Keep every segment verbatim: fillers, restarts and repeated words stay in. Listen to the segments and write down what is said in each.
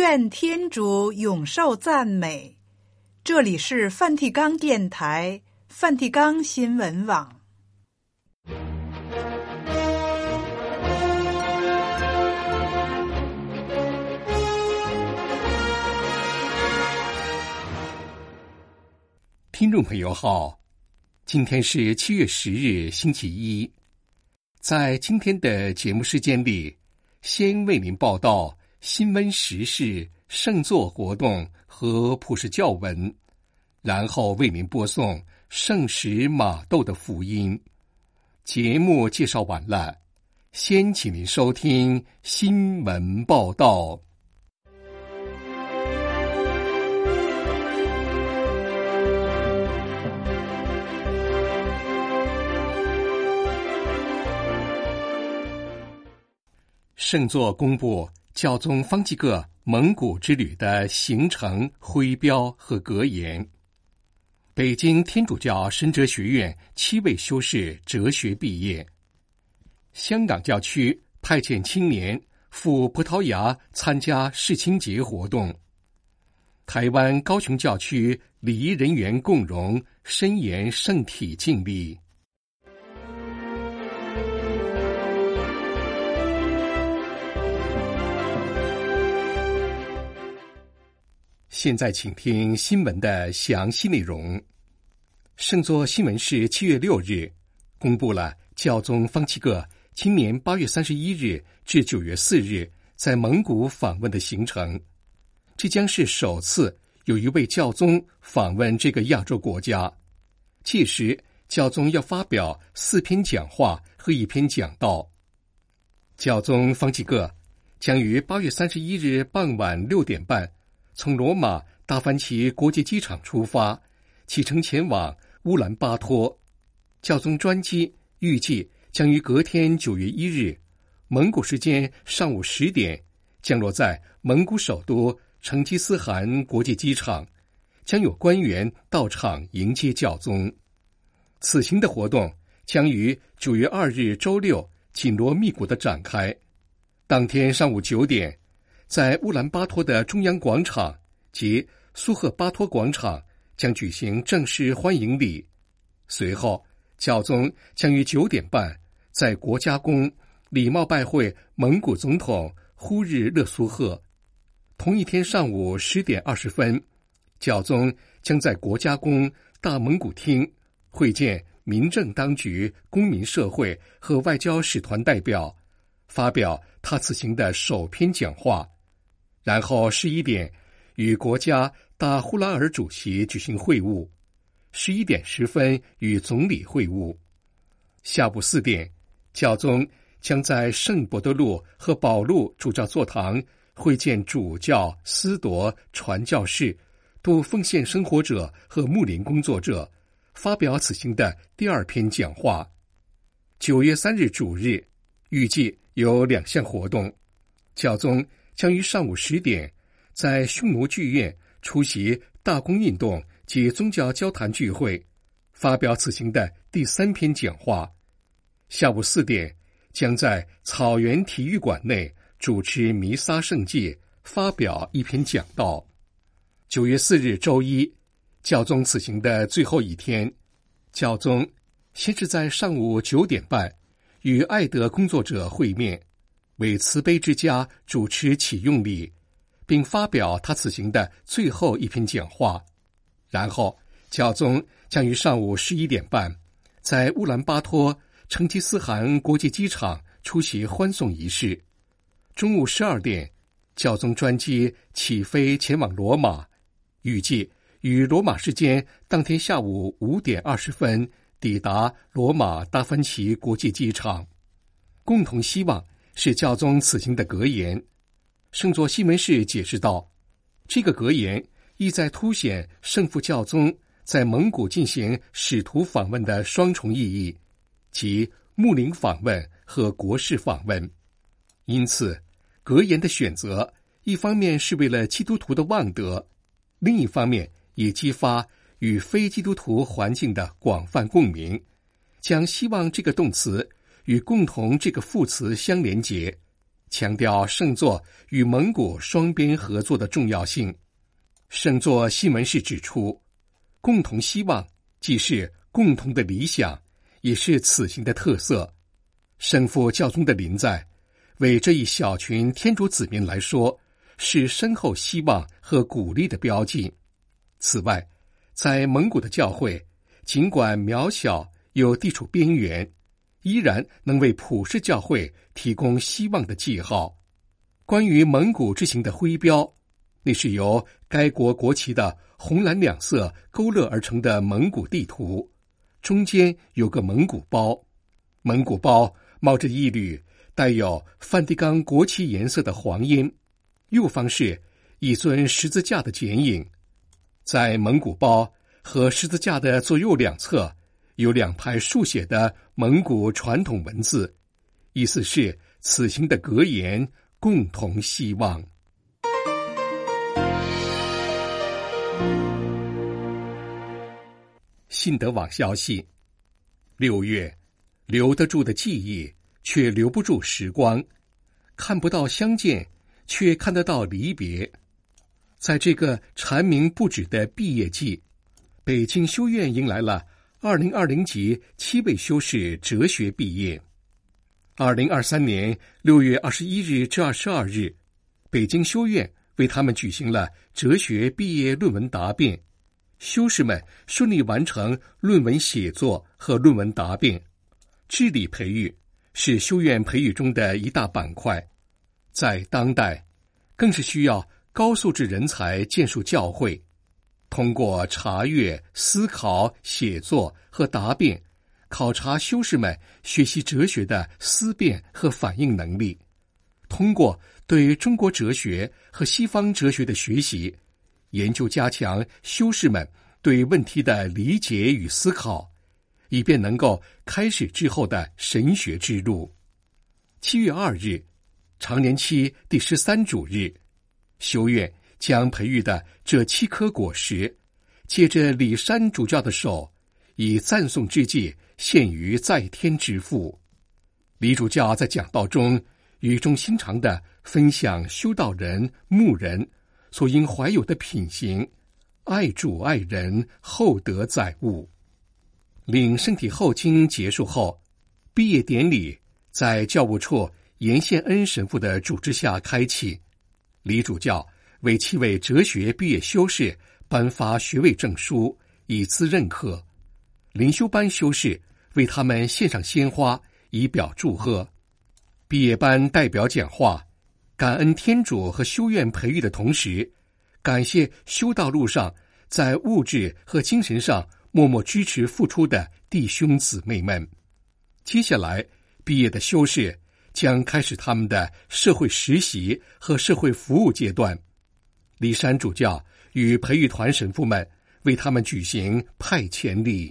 愿天主永受赞美。这里是梵蒂冈电台、梵蒂冈新闻网。 听众朋友好，今天是七月十日星期一。在今天的节目时间里，先为您报道新闻时事、圣座活动和普世教文，然后为您播送圣使马窦的福音。节目介绍完了，先请您收听新闻报道。圣座公布教宗方济各蒙古之旅的行程、徽标和格言。北京天主教神哲学院七位修士哲学毕业。香港教区派遣青年赴葡萄牙参加世青节活动。台湾高雄教区礼仪人员共融，深研圣体敬礼。现在请听新闻的详细内容。圣座新闻室七月六日公布了教宗方济各今年八月三十一日至九月四日在蒙古访问的行程。这将是首次有一位教宗访问这个亚洲国家。届时，教宗要发表四篇讲话和一篇讲道。教宗方济各将于八月三十一日傍晚六点半从罗马达芬奇国际机场出发，启程前往乌兰巴托。教宗专机预计将于隔天九月一日蒙古时间上午十点降落在蒙古首都成吉思汗国际机场，将有官员到场迎接教宗。此行的活动将于九月二日周六紧锣密鼓地展开。当天上午九点，在乌兰巴托的中央广场及苏赫巴托广场将举行正式欢迎礼。随后，教宗将于九点半在国家宫礼貌拜会蒙古总统呼日勒苏赫。同一天上午十点二十分，教宗将在国家宫大蒙古厅会见民政当局、公民社会和外交使团代表，发表他此行的首篇讲话。然后十一点与国家大呼拉尔主席举行会晤，十一点十分与总理会晤。下午四点，教宗将在圣伯多禄和保禄主教座堂会见主教、司铎、传教士、度奉献生活者和牧灵工作者，发表此行的第二篇讲话。九月三日主日预计有两项活动。教宗将于上午十点在匈奴剧院出席大公运动及宗教交谈聚会，发表此行的第三篇讲话。下午四点将在草原体育馆内主持弥撒圣祭，发表一篇讲道。九月四日周一，教宗此行的最后一天，教宗先是在上午九点半与爱德工作者会面，为慈悲之家主持启用礼，并发表他此行的最后一篇讲话。然后，教宗将于上午十一点半在乌兰巴托成吉思汗国际机场出席欢送仪式。中午十二点，教宗专机起飞前往罗马，预计于罗马时间当天下午五点二十分抵达罗马达芬奇国际机场。共同希望是教宗此行的格言。圣座新闻室解释道，这个格言意在凸显圣父教宗在蒙古进行使徒访问的双重意义，即牧灵访问和国事访问。因此，格言的选择一方面是为了基督徒的望德，另一方面也激发与非基督徒环境的广泛共鸣，将希望这个动词与共同这个副词相连结， 强调圣座与蒙古双边合作的重要性。圣座西门士指出，共同希望既是共同的理想，也是此行的特色。圣父教宗的临在，为这一小群天主子民来说，是深厚希望和鼓励的标记。此外，在蒙古的教会，尽管渺小又地处边缘，依然能为普世教会提供希望的记号。关于蒙古之行的徽标，那是由该国国旗的红蓝两色勾勒而成的蒙古地图，中间有个蒙古包，蒙古包冒着一缕带有梵蒂冈国旗颜色的黄烟，右方是一尊十字架的剪影。在蒙古包和十字架的左右两侧有两排竖写的蒙古传统文字，意思是此行的格言共同希望。信德网消息，六月，留得住的记忆，却留不住时光，看不到相见，却看得到离别。在这个蝉鸣不止的毕业季，北京修院迎来了二零二零级七位修士哲学毕业。二零二三年六月二十一日至二十二日，北京修院为他们举行了哲学毕业论文答辩，修士们顺利完成论文写作和论文答辩。治理培育是修院培育中的一大板块，在当代更是需要高素质人才建树教会。通过查阅、思考、写作和答辩，考察修士们学习哲学的思辨和反应能力。通过对中国哲学和西方哲学的学习，研究加强修士们对问题的理解与思考，以便能够开始之后的神学之路。七月二日，常年期第十三主日，修院将培育的这七颗果实，借着李山主教的手，以赞颂之祭献于在天之父。李主教在讲道中语重心长地分享修道人、牧人所应怀有的品行，爱主爱人，厚德载物。领圣体后经结束后，毕业典礼在教务处严宪恩神父的主持下开启。李主教为七位哲学毕业修士颁发学位证书，以资认可。灵修班修士为他们献上鲜花，以表祝贺。毕业班代表讲话，感恩天主和修院培育的同时，感谢修道路上在物质和精神上默默支持付出的弟兄姊妹们。接下来，毕业的修士将开始他们的社会实习和社会服务阶段。李山主教与培育团神父们为他们举行派遣礼。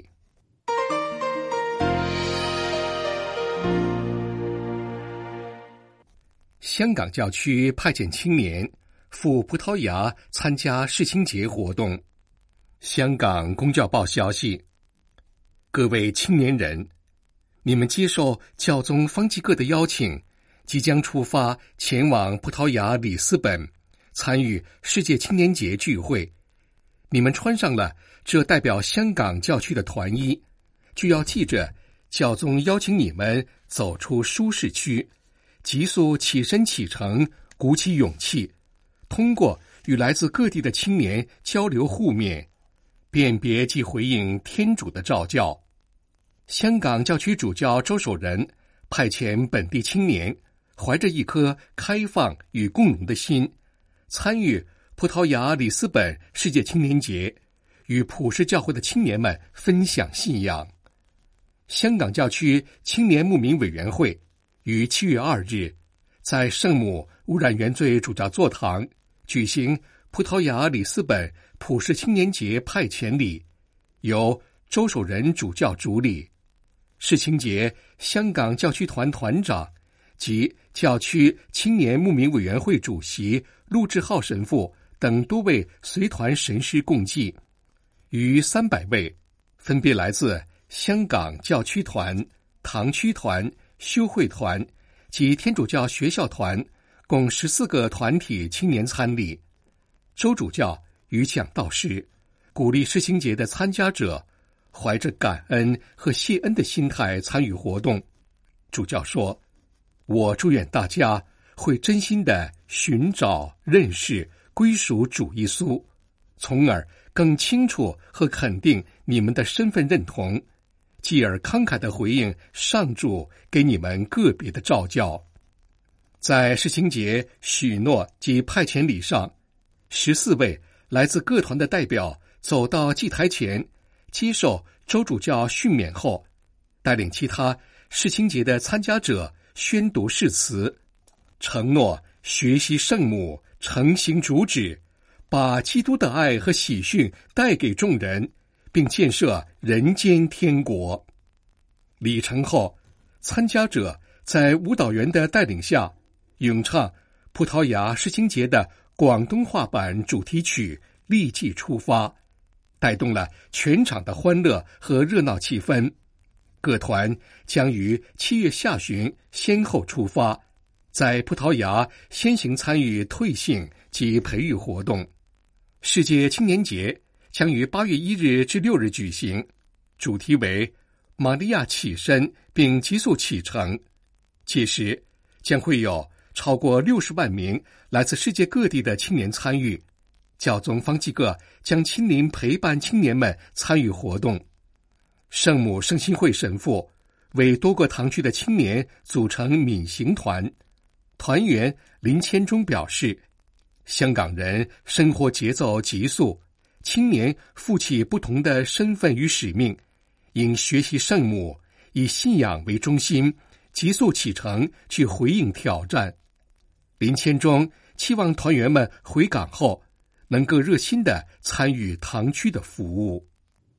香港教区派遣青年赴葡萄牙参加世青节活动。香港公教报消息，各位青年人，你们接受教宗方济各的邀请，即将出发前往葡萄牙里斯本参与世界青年节聚会。你们穿上了这代表香港教区的团衣，就要记着教宗邀请你们走出舒适区，急速起身启程，鼓起勇气，通过与来自各地的青年交流互勉，辨别及回应天主的召叫。香港教区主教周守仁派遣本地青年，怀着一颗开放与共融的心，参与葡萄牙里斯本世界青年节，与普世教会的青年们分享信仰。香港教区青年牧民委员会于七月二日在圣母污染原罪主教座堂举行葡萄牙里斯本普世青年节派遣礼，由周守仁主教主礼。世青节香港教区团团长及教区青年牧民委员会主席陆志浩神父等多位随团神师共计逾三百位，分别来自香港教区团、堂区团、修会团、 及天主教学校团共十四个团体青年参礼。周主教与讲道时，鼓励世青节的参加者怀着感恩和谢恩的心态参与活动。主教说：我祝愿大家会真心地寻找、认识、归属主耶稣，从而更清楚和肯定你们的身份认同，继而慷慨地回应上主给你们个别的召叫。在世青节许诺及派遣礼上，十四位来自各团的代表走到祭台前，接受周主教训勉后，带领其他世青节的参加者宣读誓词，承诺学习圣母，承行主旨，把基督的爱和喜讯带给众人，并建设人间天国。礼成后，参加者在舞蹈员的带领下咏唱葡萄牙世青节的广东话版主题曲《立即出发》，带动了全场的欢乐和热闹气氛。各团将于七月下旬先后出发，在葡萄牙先行参与退信及培育活动。世界青年节将于八月一日至六日举行，主题为玛利亚起身并急速启程。届时将会有超过六十万名来自世界各地的青年参与，教宗方济各将亲临陪伴青年们参与活动。圣母圣心会神父为多个堂区的青年组成闵行团，团员林谦忠表示，香港人生活节奏急速，青年负起不同的身份与使命，应学习圣母，以信仰为中心，急速启程去回应挑战。林谦忠期望团员们回港后能够热心地参与堂区的服务。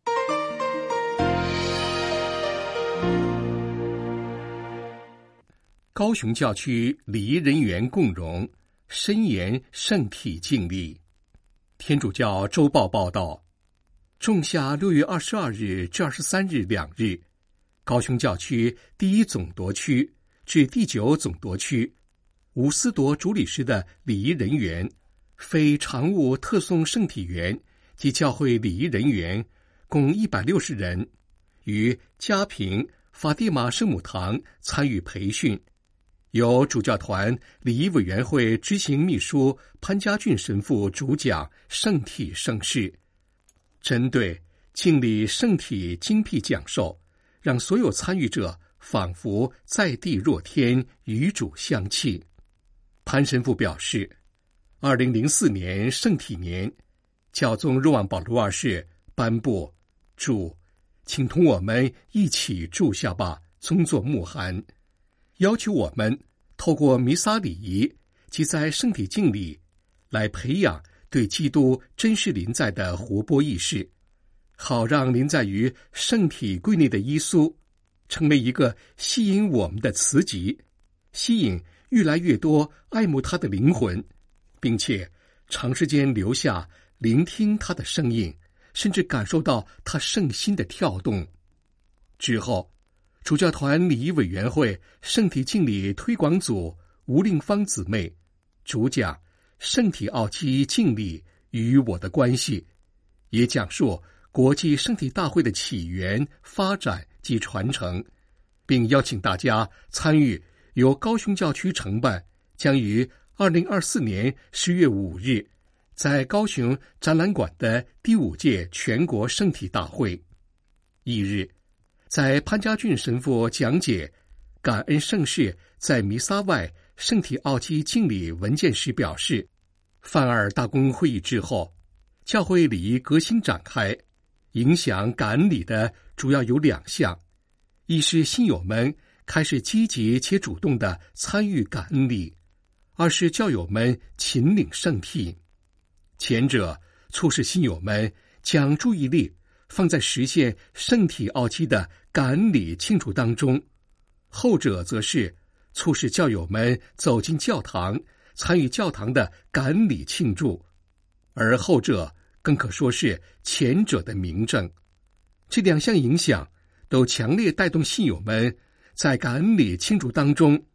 高雄教区礼仪人员共融，深研圣体敬礼。天主教周报报道，仲夏六月二十二日至二十三日两日，高雄教区第一总铎区至第九总铎区无私铎主理师的礼仪人员、非常务特送圣体员及教会礼仪人员共一百六十人，于嘉平法蒂玛圣母堂参与培训，由主教团礼仪委员会执行秘书潘家俊神父主讲圣体圣事，针对敬礼圣体精辟讲授，让所有参与者仿佛在地若天，与主相契。潘神父表示，二零零四年圣体年，教宗若望保禄二世颁布主，请同我们一起住下吧宗座牧函，要求我们透过弥撒礼仪及在圣体敬礼来培养对基督真实临在的活泼意识，好让临在于圣体柜内的耶稣成为一个吸引我们的磁极，吸引越来越多爱慕他的灵魂，并且长时间留下聆听他的声音，甚至感受到他圣心的跳动。之后，主教团礼仪委员会圣体敬礼推广组吴令芳姊妹主讲圣体奥基敬礼与我的关系，也讲述国际圣体大会的起源、发展及传承，并邀请大家参与由高雄教区承办，将于二零二四年十月五日在高雄展览馆的第五届全国圣体大会。翌日，在潘家俊神父讲解感恩圣事在弥撒外圣体奥基敬礼文件时表示，梵二大公会议之后，教会礼仪革新展开，影响感恩礼的主要有两项，一是信友们开始积极且主动地参与感恩礼，二是教友们勤领圣体。前者促使信友们将注意力放在实现圣体奥基的感恩礼庆祝当中，后者则是促使教友们走进教堂，参与教堂的感恩礼庆祝，而后者更可说是前者的明证。这两项影响都强烈带动信友们在感恩礼庆祝当中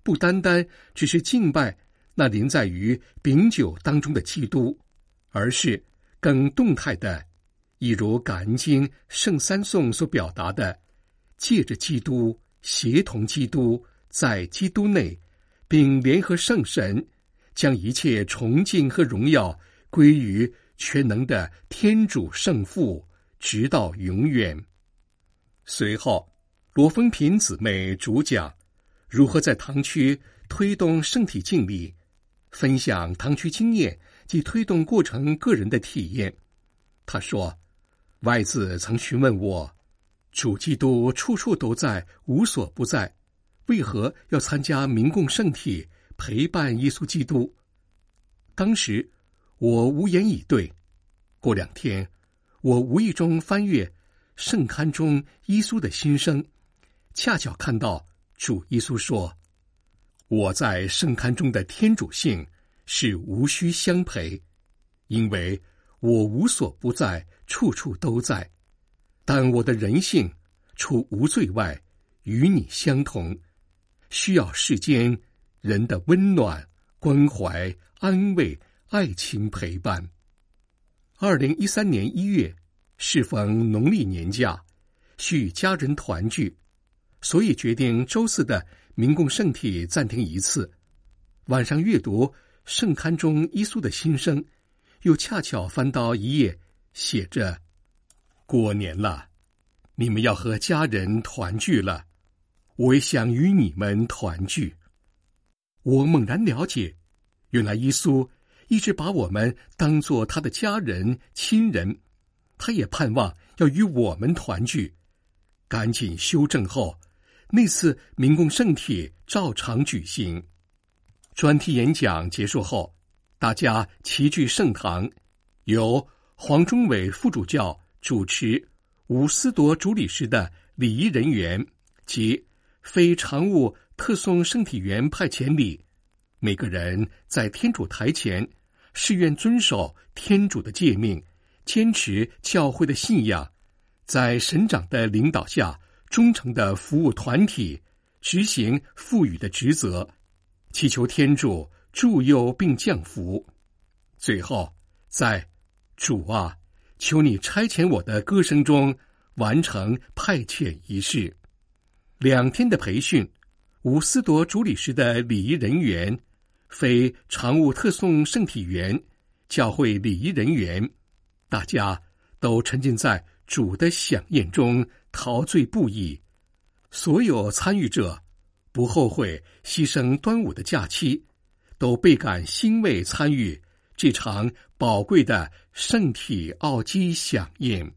不单单只是敬拜那临在于饼酒当中的基督，而是更动态的，一如感恩经圣三颂所表达的，借着基督，协同基督，在基督内，并联合圣神，将一切崇敬和荣耀归于全能的天主圣父，直到永远。随后，罗丰平姊妹主讲如何在堂区推动圣体敬礼，分享堂区经验及推动过程个人的体验。他说，外子曾询问我，主基督处处都在，无所不在，为何要参加民共圣体，陪伴耶稣基督？当时我无言以对。过两天，我无意中翻阅圣刊中耶稣的心声，恰巧看到主耶稣说，我在圣刊中的天主性是无需相陪，因为我无所不在，处处都在，但我的人性除无罪外，与你相同，需要世间人的温暖、关怀、安慰、爱情陪伴。二零一三年一月，适逢农历年假，需与家人团聚，所以决定周四的民共圣体暂停一次。晚上阅读圣刊中耶稣的心声，又恰巧翻到一页，写着过年了，你们要和家人团聚了，我也想与你们团聚。我猛然了解，原来耶稣一直把我们当作他的家人、亲人，他也盼望要与我们团聚。赶紧修正后，那次民共圣体照常举行。专题演讲结束后，大家齐聚圣堂，由黄忠伟副主教主持伍思铎主理事的礼仪人员及非常务特送圣体员派遣礼，每个人在天主台前誓愿遵守天主的诫命，坚持教会的信仰，在神长的领导下忠诚的服务团体，执行赋予的职责，祈求天主助佑并降福。最后，在主啊，求你差遣我的歌声中完成派遣仪式。两天的培训，伍思铎主理事的礼仪人员、非常务特送圣体员、教会礼仪人员，大家都沉浸在主的飨宴中，陶醉不已。所有参与者不后悔牺牲端午的假期，都倍感欣慰参与这场宝贵的圣体奥基飨宴。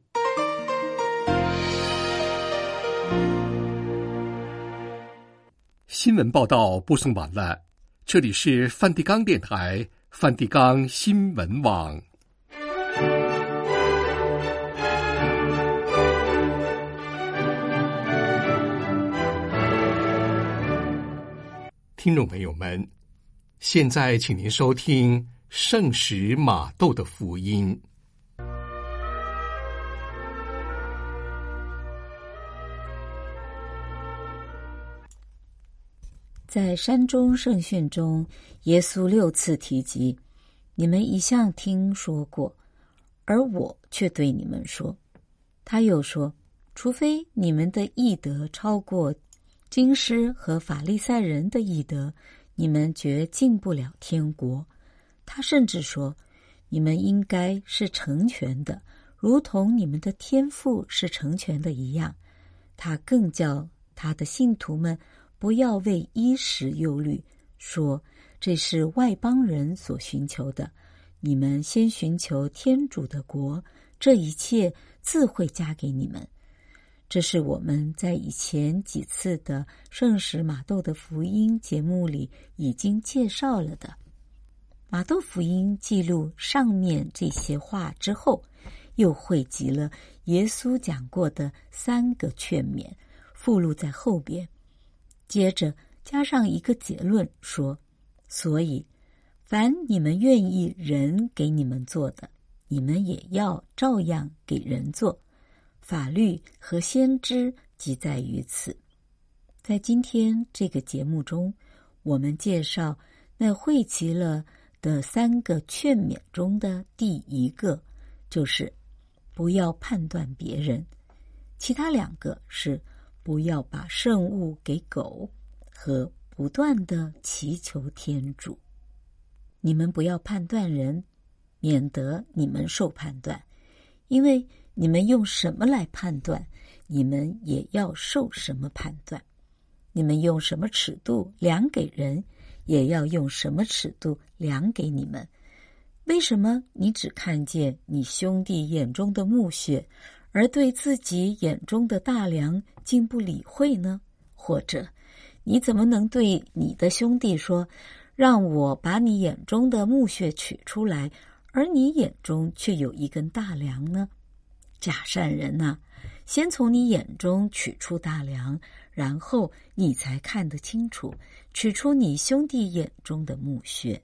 新闻报道播送完了，这里是梵蒂冈电台梵蒂冈新闻网。听众朋友们，现在请您收听圣史马窦的福音。 在山中圣训中，耶稣六次提及，你们一向听说过，而我却对你们说。他又说，除非你们的义德超过经师和法利赛人的义德，你们绝进不了天国。他甚至说，你们应该是成全的，如同你们的天父是成全的一样。他更叫他的信徒们不要为衣食忧虑，说这是外邦人所寻求的，你们先寻求天主的国，这一切自会加给你们。这是我们在以前几次的圣史马窦的福音节目里已经介绍了的。马窦福音记录上面这些话之后，又汇集了耶稣讲过的三个劝勉，附录在后边。接着加上一个结论说，所以凡你们愿意人给你们做的，你们也要照样给人做。法律和先知即在于此。 在今天这个节目中，我们介绍那汇齐了的三个劝勉中的第一个，就是不要判断别人，其他两个是不要把圣物给狗和不断的祈求天主。你们不要判断人，免得你们受判断，因为你们用什么来判断，你们也要受什么判断。你们用什么尺度量给人，也要用什么尺度量给你们。为什么你只看见你兄弟眼中的木屑，而对自己眼中的大梁竟不理会呢？或者，你怎么能对你的兄弟说，让我把你眼中的木屑取出来，而你眼中却有一根大梁呢？假善人啊，先从你眼中取出大梁，然后你才看得清楚，取出你兄弟眼中的木屑。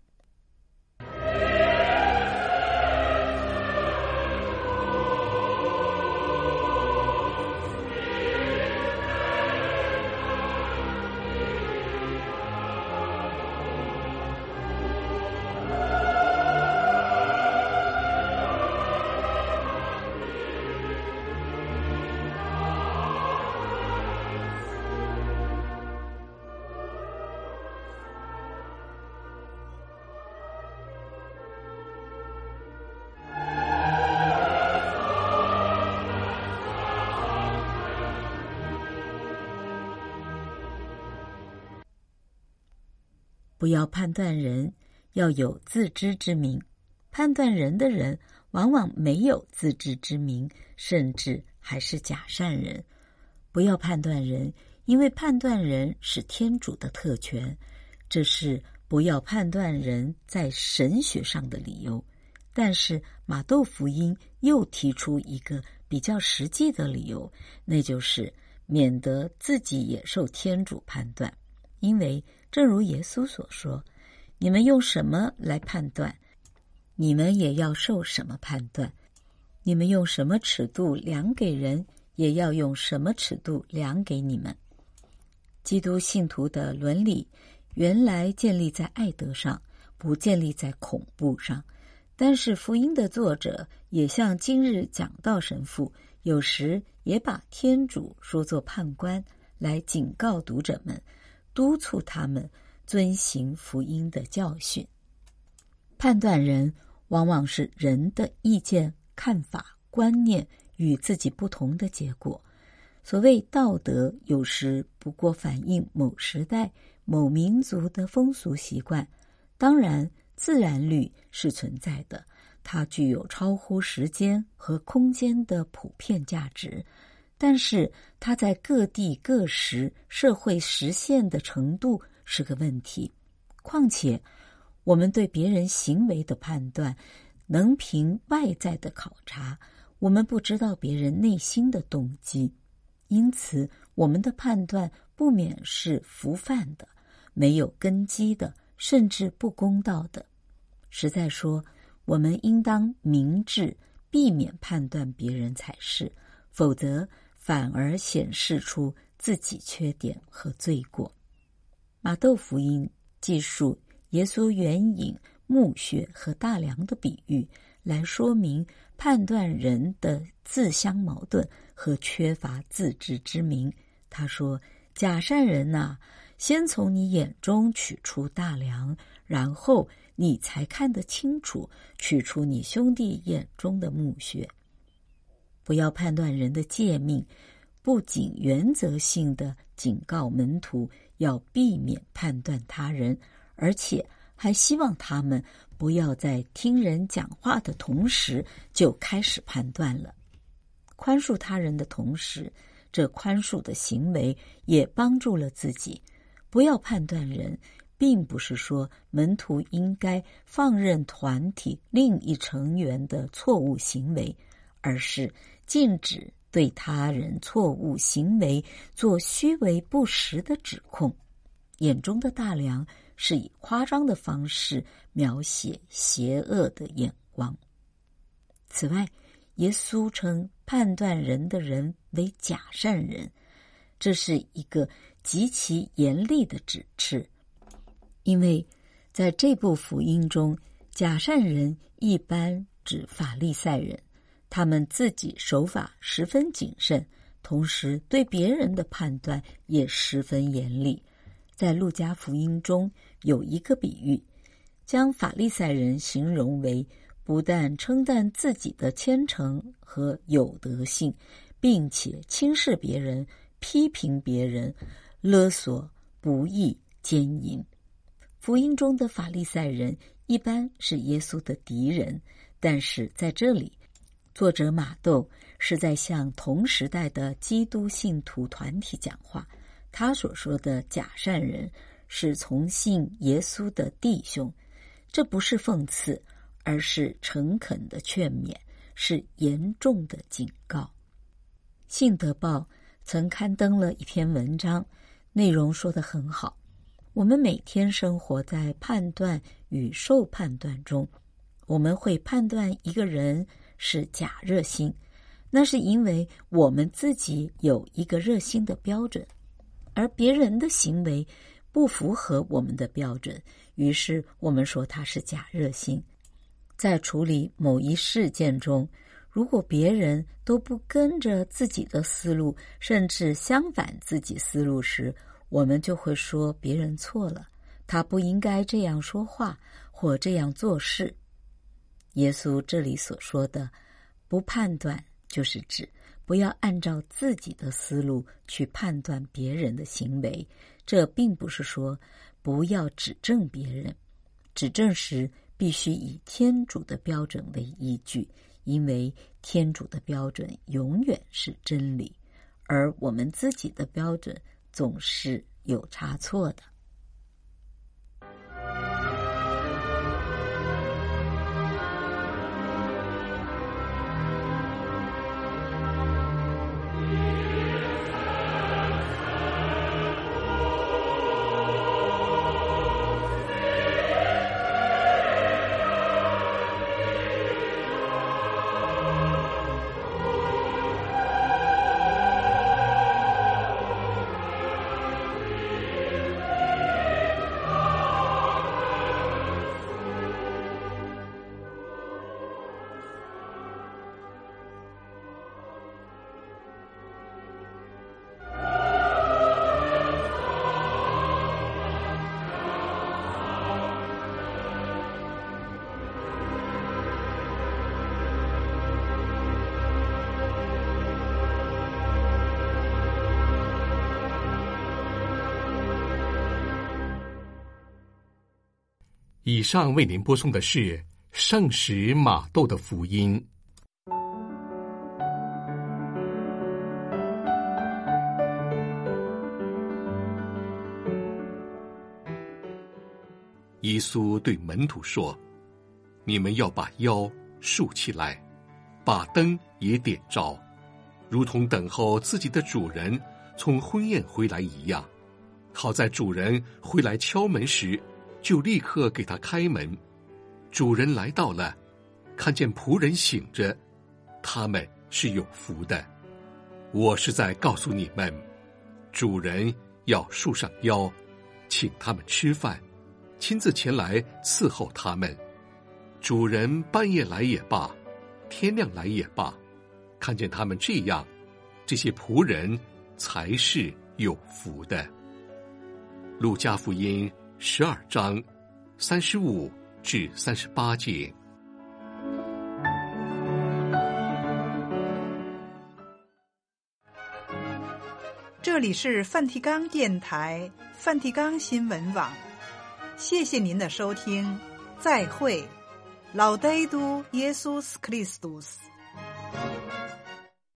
不要判断人，要有自知之明。判断人的人往往没有自知之明，甚至还是假善人。不要判断人，因为判断人是天主的特权，这是不要判断人在神学上的理由。但是马窦福音又提出一个比较实际的理由，那就是免得自己也受天主判断。因为正如耶稣所说，你们用什么来判断，你们也要受什么判断。你们用什么尺度量给人，也要用什么尺度量给你们。基督信徒的伦理原来建立在爱德上，不建立在恐怖上。但是福音的作者也像今日讲道神父，有时也把天主说作判官，来警告读者们，督促他们遵行福音的教训。判断人往往是人的意见、看法、观念与自己不同的结果。所谓道德，有时不过反映某时代、某民族的风俗习惯。当然，自然律是存在的，它具有超乎时间和空间的普遍价值。但是它在各地各时社会实现的程度是个问题。况且我们对别人行为的判断能凭外在的考察，我们不知道别人内心的动机，因此我们的判断不免是浮泛的，没有根基的，甚至不公道的。实在说，我们应当明智，避免判断别人才是，否则反而显示出自己缺点和罪过。马窦福音记述耶稣援引木屑和大梁的比喻，来说明判断人的自相矛盾和缺乏自知之明。他说，假善人啊，先从你眼中取出大梁，然后你才看得清楚，取出你兄弟眼中的木屑。不要判断人的诫命，不仅原则性的警告门徒要避免判断他人，而且还希望他们不要在听人讲话的同时就开始判断了。宽恕他人的同时，这宽恕的行为也帮助了自己。不要判断人，并不是说门徒应该放任团体另一成员的错误行为，而是禁止对他人错误行为做虚伪不实的指控。眼中的大梁是以夸张的方式描写邪恶的眼光。此外，耶稣称判断人的人为假善人， 这是一个极其严厉的指斥，因为在这部福音中，假善人一般指法利赛人，他们自己守法十分谨慎，同时对别人的判断也十分严厉。在路加福音中有一个比喻，将法利赛人形容为不但称赞自己的虔诚和有德性，并且轻视别人，批评别人，勒索、不义、奸淫。福音中的法利赛人一般是耶稣的敌人，但是在这里，作者马窦是在向同时代的基督信徒团体讲话。他所说的假善人是从信耶稣的弟兄，这不是讽刺，而是诚恳的劝勉，是严重的警告。信德报曾刊登了一篇文章，内容说得很好。我们每天生活在判断与受判断中，我们会判断一个人是假热心，那是因为我们自己有一个热心的标准，而别人的行为不符合我们的标准，于是我们说他是假热心。在处理某一事件中，如果别人都不跟着自己的思路，甚至相反自己思路时，我们就会说别人错了，他不应该这样说话或这样做事。耶稣这里所说的不判断，就是指不要按照自己的思路去判断别人的行为。这并不是说不要指正别人，指正时必须以天主的标准为依据，因为天主的标准永远是真理，而我们自己的标准总是有差错的。 以上为您播送的是圣使马窦的福音。耶稣对门徒说：“你们要把腰竖起来，把灯也点着，如同等候自己的主人从婚宴回来一样，好在主人回来敲门时，就立刻给他开门。主人来到了，看见仆人醒着，他们是有福的。我是在告诉你们，主人要束上腰，请他们吃饭，亲自前来伺候他们。主人半夜来也罢，天亮来也罢，看见他们这样，这些仆人才是有福的。”路加福音十二章三十五至三十八节。 这里是梵蒂冈电台梵蒂冈新闻网，谢谢您的收听，再会。Laudetur Jesus Christus。